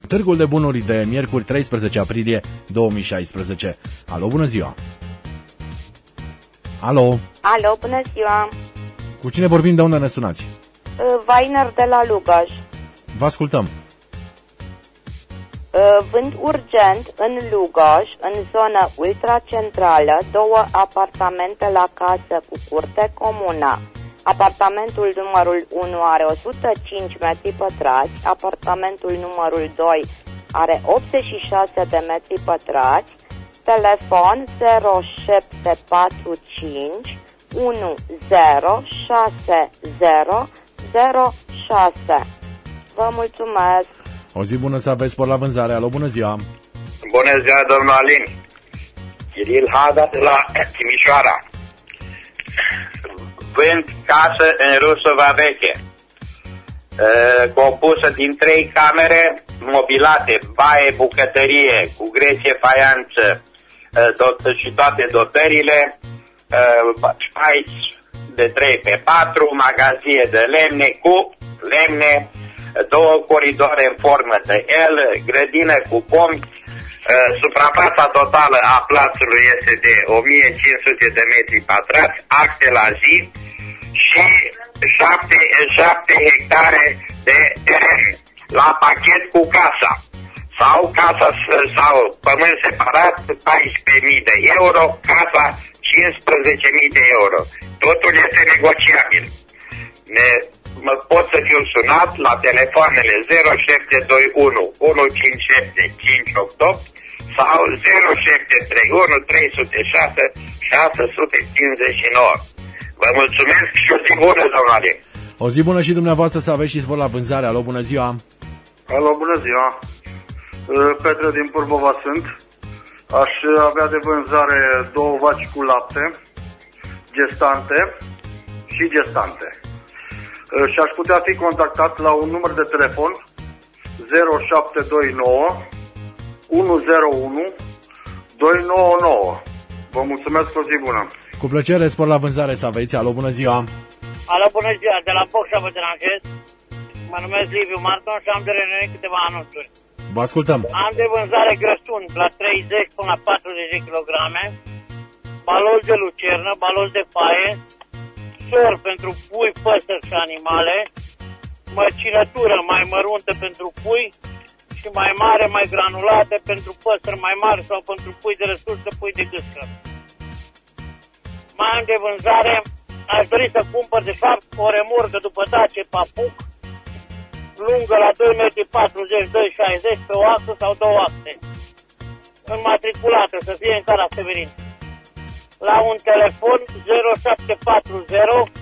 Târgul de bunuri de miercuri 13 aprilie 2016. Alo, bună ziua! Alo! Alo, bună ziua! Cu cine vorbim, de unde ne sunați? Vainer de la Lugoj. Vă ascultăm. Vând urgent în Lugoj, în zonă ultracentrală, 2 apartamente la casă cu curte comună. Apartamentul numărul 1 are 105 metri pătrați, apartamentul numărul 2 are 86 de metri pătrați, telefon 0745 106006. Vă mulțumesc! O zi bună să aveți, spor la vânzare. Alo, bună ziua! Bună ziua, domnul Alin! Chiril Hada de la Timișoara. Vând casă în Rusova Veche, compusă din 3 camere mobilate, baie, bucătărie, cu grecie, faianță și toate dotările, spați de 3x4, magazie de lemne cu lemne, 2 coridoare în formă de L, grădină cu pomi. Suprafața totală a plațului este de 1500 de metri pătrați, acte la zi și 7 hectare de teren la pachet cu casa sau pământ separat 14.000 de euro, casa 15.000 de euro. Totul este negociabil. Pot să fiu sunat la telefoanele 0721 157 588 sau 0731 306 659. Vă mulțumesc și o zi bună, domnule! O zi bună și dumneavoastră să aveți și spor la vânzare. Alo, bună ziua! Alo, bună ziua! Petre din Pârbova sunt. Aș avea de vânzare 2 vaci cu lapte, gestante și gestante. Și aș putea fi contactat la un număr de telefon 0729 101 299. Vă mulțumesc, o zi bună! Cu plăcere, spor la vânzare să aveți. Alo, bună ziua! Alo, bună ziua! De la Bocșa vă deranjez. Mă numesc Liviu Marton și am de reunit câteva anunțuri. Vă ascultăm! Am de vânzare grăsuni la 30 până la 40 de kg, baloni de lucernă, baloni de paie, sor pentru pui, păsări și animale, măcinătură mai măruntă pentru pui și mai mare, mai granulată pentru păsări mai mari sau pentru pui de resursă, pui de gâscă. Mai am de vânzare, aș dori să cumpăr de fapt o remorcă după Dace Papuc, lungă la 2,40 m, 2,60 pe o axă sau 2 axe, înmatriculată, să fie în Cara Severin. La un telefon 0740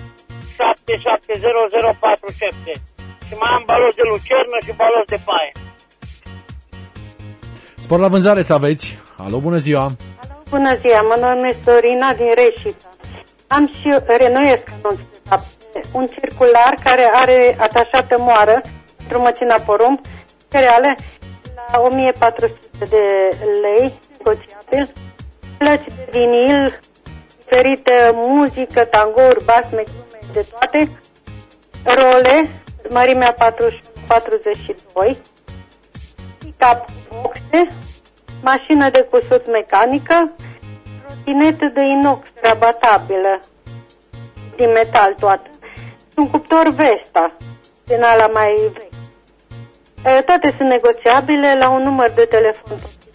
770047 și mai am balos de lucernă și balos de paie. Spor la vânzare să aveți. Alo, bună ziua! Alo, bună ziua, mă numesc Dorina din Reșița. Am și renoiesc anunț, de fapt, un circular care are atașată moară pentru măcina porumb, cereale la 1400 de lei, negociabil, plăci de vinil, diferite muzică, tangouri, basme, glume, de toate, role, mărimea 41-42, pick-up boxe, mașină de cusut mecanică, trotinetă de inox rabatabilă, din metal toată, un cuptor Vesta, din ala mai vechi. Toate sunt negociabile la un număr de telefon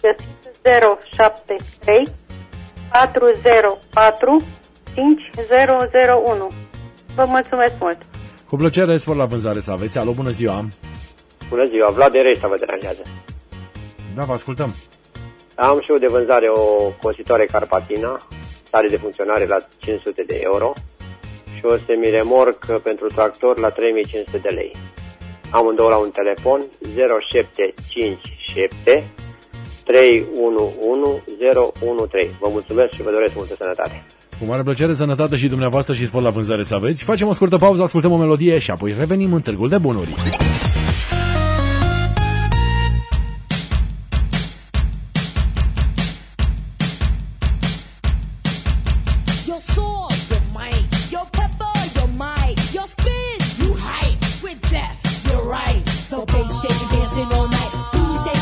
073 404 5001. Vă mulțumesc mult! Cu plăcere, spor la vânzare să aveți. Alo, bună ziua! Bună ziua, Vlad de Reșta vă deranjează. Da, vă ascultăm. Am și eu de vânzare o cositoare Carpatina, stare de funcționare la 500 de euro și o semiremorc pentru tractor la 3500 de lei. Amândouă la un telefon 0757 311 013. Vă mulțumesc și vă doresc multă sănătate. Cu mare plăcere, sănătate și dumneavoastră și spor la vânzare să aveți. Facem o scurtă pauză, ascultăm o melodie și apoi revenim în Târgul de Bunuri. Shaking, dancing all night. Booty shaking.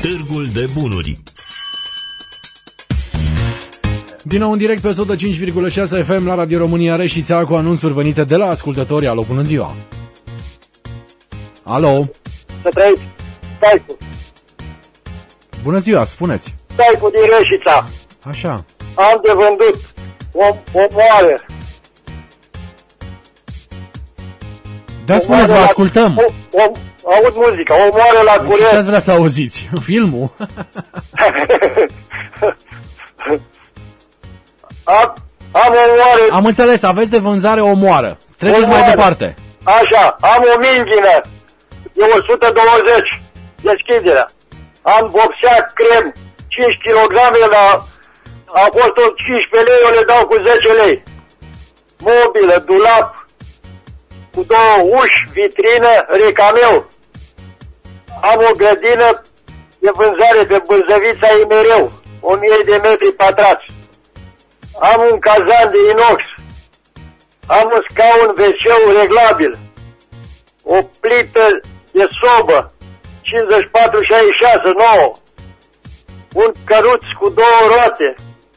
Târgul de Bunuri. Din nou în direct pe 105,6 FM la Radio România Reșița cu anunțuri venite de la ascultători. Alo, bună ziua! Alo! Să trăiți! Staicu! Bună ziua, spuneți! Staicu din Reșița! Așa. Am de vândut o moară. Da, spuneți, vă ascultăm! Aud muzica, o moară la curent. Și ce ați vrea să auziți? Filmul? Am o moară. Am înțeles, aveți de vânzare o moară. Treceți mai departe. Așa, am o minghină de 120 deschiderea. Am boxea crem 5 kg a fost 15 lei, eu le dau cu 10 lei. Mobilă, dulap, cu 2 uși, vitrină, recameu. Am o grădină de vânzare pe Bârzăvița Imereu, 1000 de metri pătrați. Am un cazan de inox. Am un scaun WC reglabil. O plită de sobă, 54-66, 9. Un căruț cu 2 roate,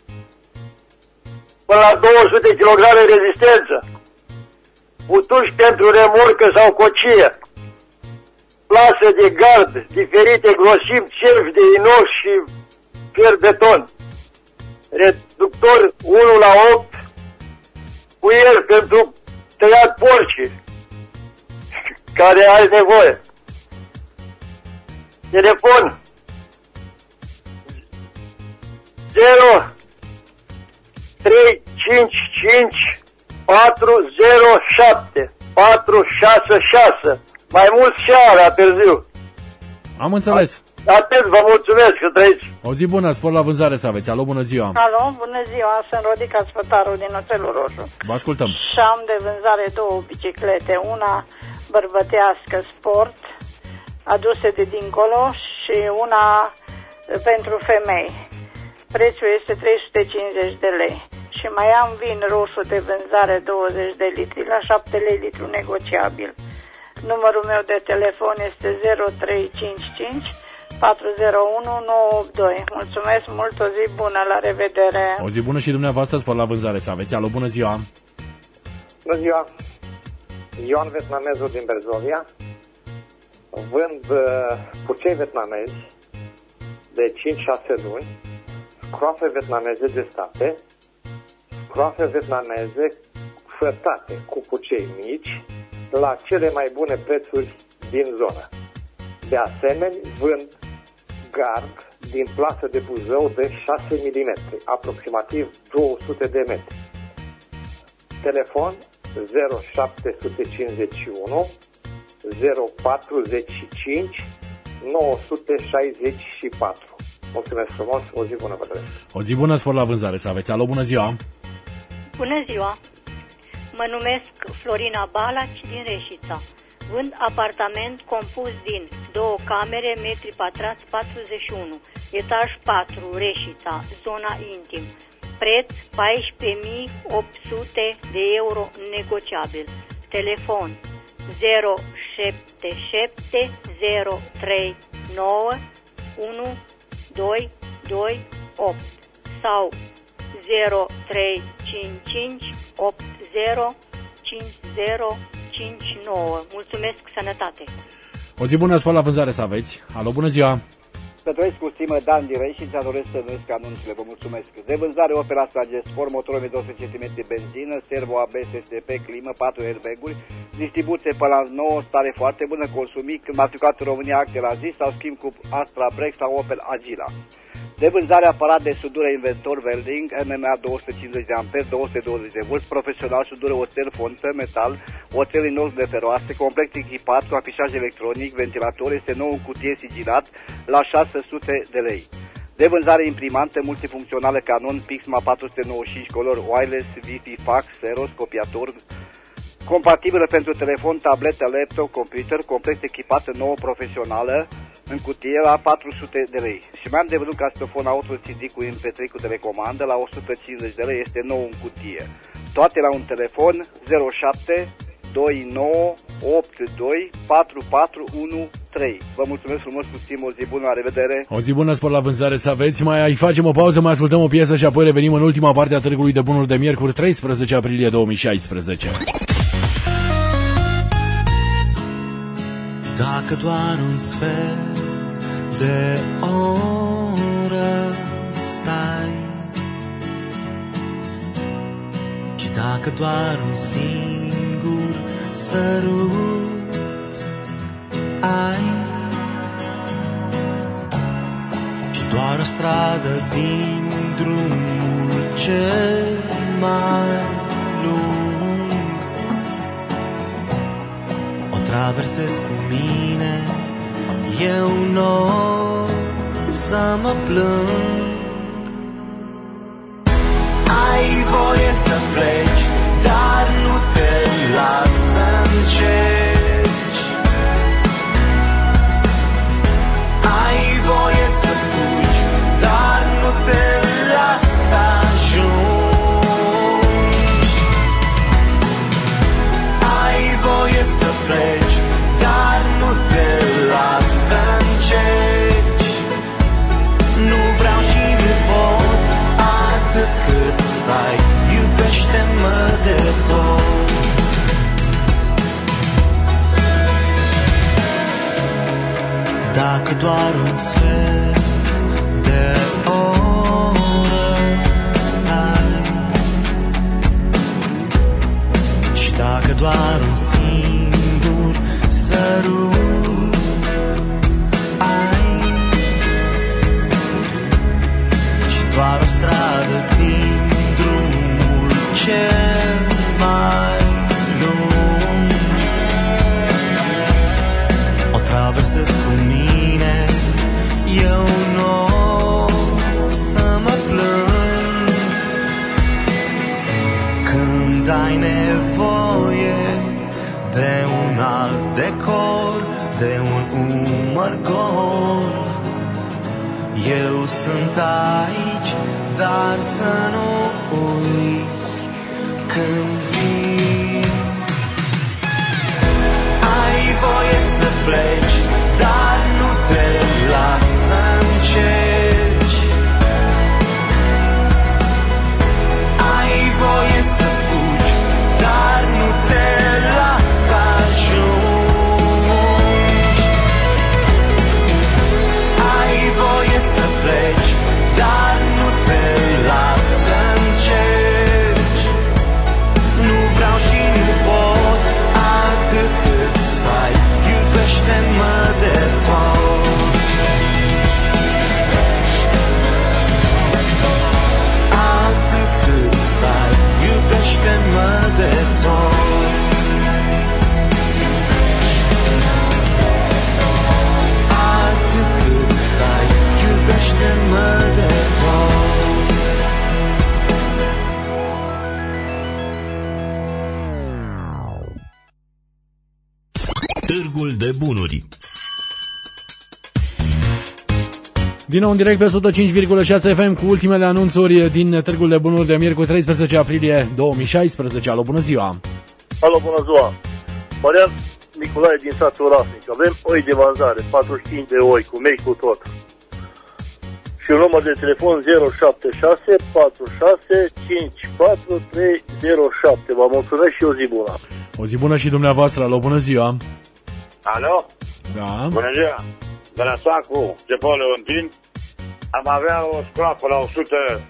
până la 200 kg rezistență. Butuși pentru remorcă sau cocie. Plasă de gard, diferite grosimi, cervi de inox și fier beton. Reductor 1:8 cu el pentru tăiat porci care ai nevoie. Telefon 0355 407 466. Mai mult seara târziu. Am înțeles. Atât, vă mulțumesc că trăiți. O zi bună, spor la vânzare să aveți. Alo, bună ziua. Alo, bună ziua, sunt Rodica Sfătaru din Oțelul Roșu. Vă ascultăm. Și am de vânzare 2 biciclete, una bărbătească sport, aduse de dincolo, și una pentru femei. Prețul este 350 de lei. Și mai am vin roșu de vânzare 20 de litri la 7 lei litru negociabil. Numărul meu de telefon este 0355 401-982. Mulțumesc mult, o zi bună, la revedere. O zi bună și dumneavoastră, spor la vânzare să aveți. Alo, bună ziua. Bună ziua. Ioan Vietnamezul din Berzovia. Vând purcei vietnamezi de 5-6 luni, scroafe vietnameze gestate, scroafe vietnameze fătate cu purcei mici la cele mai bune prețuri din zonă. De asemenea, vând gard din plasă de Buzău de 6 mm, aproximativ 200 de metri. Telefon 0751 045 964. Mulțumesc frumos, o zi bună vă doresc. O zi bună, spor la vânzare să aveți. Alo, bună ziua. Bună ziua. Mă numesc Florina Balaci din Reșița. Vând apartament compus din 2 camere, metri pătrați 41, etaj 4, Reșița, zona intim. Preț 14.800 de euro negociabil. Telefon 077 039 1228 sau 0355 80 5059. Mulțumesc, sănătate! O zi bună, spor la vânzare să aveți. Alo, bună ziua. Să trăiesc cu stimă, Dan din Reșița, doresc să numesc anunțurile, vă mulțumesc. De vânzare Opel Astra G-Sport, motorul de 200 cm benzină, servo ABS, STP, climă, 4 airbag-uri, distribuție pe la 9, stare foarte bună, consumic, matriculat în România, acte la zi sau schimb cu Astra Break sau Opel Agila. De vânzare aparat de sudură inventor welding, MMA 250 de amperi, 220 de volți, profesional, sudură oțel, fontă, metal, oțel inox de feroase, complet echipat cu afișaj electronic, ventilator, este nou în cutie sigilat la 600 de lei. De vânzare imprimantă multifuncțională Canon Pixma 495 color wireless, Wi-Fi, fax, Xerox, copiator, compatibilă pentru telefon, tabletă, laptop, computer, complet echipată, nouă, profesională, în cutie la 400 de lei. Și mai am de văzut casofon auto CD cu MP3 cu telecomandă la 150 de lei, este nou în cutie. Toate la un telefon 07 29 82 44 3. Vă mulțumesc frumos cu stimul, o zi bună, la revedere. O zi bună, spor la vânzare să aveți. Mai facem o pauză, mai ascultăm o piesă și apoi revenim în ultima parte a Târgului de Bunuri de miercuri, 13 aprilie 2016. Dacă doar un sfert de oră stai și dacă doar un singur sărut ai și doar o stradă din drumul cel mai lung o traversez cu mine, eu n-o să mă plâng. Ai voie să pleci, dar nu te las să încerci. Ai voie să fugi, dar nu te las să ajungi. Ai voie să pleci, dar nu te las să încerci. Nu vreau și nu pot, atât cât stai, iubește-mă de tot. Dacă doar un sfert de oră stai și dacă doar un singur sărut ai și doar o stradă din drumul cel mai lung o traversez cu mine, eu n-o să mă plâng. Când ai nevoie de un alt decor, de un umăr gol, eu sunt aici, dar să nu uiți când vii. Ai voie să pleci, dar nu te las să încerci. Ai voie să fugi, dar nu te las să ajungi. Ai voie să pleci, dar nu te las să încerci. Nu vreau și nu pot, atât cât stai, iubește-mă de tot. Atât cât stai, iubește-mă de tot. Atât cât stai, iubește-mă de tot. Târgul de Bunuri. Din nou în direct pe 105,6 FM cu ultimele anunțuri din Târgul de Bunuri de miercuri 13 aprilie 2016. Alo, bună ziua! Alo, bună ziua! Marian Nicolae din satul Rasnic. Avem oi de vânzare, 45 de oi cu mei cu tot. Și un număr de telefon 076 46 54 307. Vă mulțumesc și o zi bună! O zi bună și dumneavoastră. Alo, bună ziua! Alo? Da? Bună ziua! De la sacul Cepol Leontin am avea o scroapă la 160-170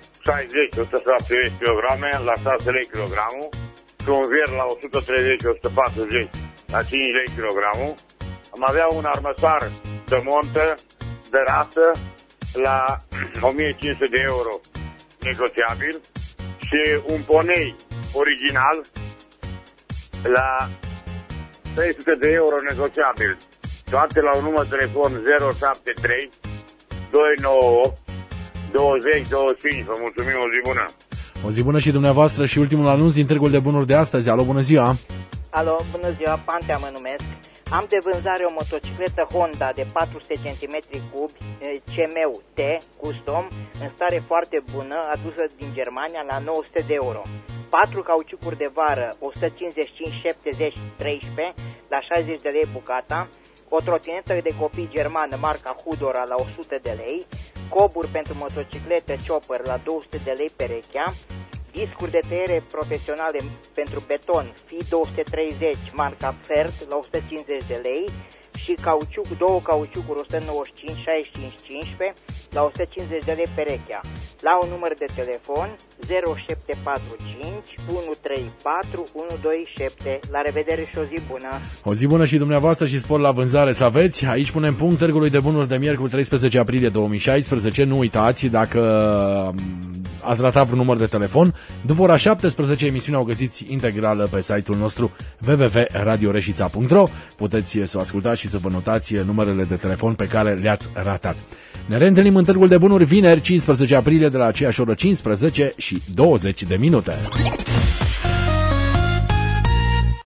kg la 6 lei kilogramul și un vier la 130-140 la 5 lei kilogramul. Am avea un armăsar de montă de rasă la 1500 de euro negociabil și un ponei original la 300 de euro negociabil. Toate la un număr de telefon 073 298 20 25. Vă mulțumim, o zi bună! O zi bună și dumneavoastră și ultimul anunț din Târgul de Bunuri de astăzi. Alo, bună ziua! Alo, bună ziua, Pantea mă numesc. Am de vânzare o motocicletă Honda de 400 cm cubi CMU T Custom în stare foarte bună, adusă din Germania la 900 de euro. 4 cauciucuri de vară 155 70 13 la 60 de lei bucata, o trotinetă de copii germană marca Hudora la 100 de lei, coburi pentru motociclete Chopper la 200 de lei perechea, discuri de tăiere profesionale pentru beton FI 230 marca Fert la 150 de lei și două cauciucuri 195 65 15 la 150 de lei perechea. La un număr de telefon 0745 134 127. La revedere și o zi bună! O zi bună și dumneavoastră și spor la vânzare să aveți. Aici punem punct târgului de bunuri de miercuri 13 aprilie 2016. Nu uitați, dacă ați ratat vreun număr de telefon, după ora 17 emisiunea o găsiți integrală pe site-ul nostru www.radioreșița.ro. Puteți să o ascultați și să vă notați numerele de telefon pe care le-ați ratat. Ne reîntâlnim în târgul de bunuri vineri 15 aprilie de la aceeași oră 15 și 20 de minute.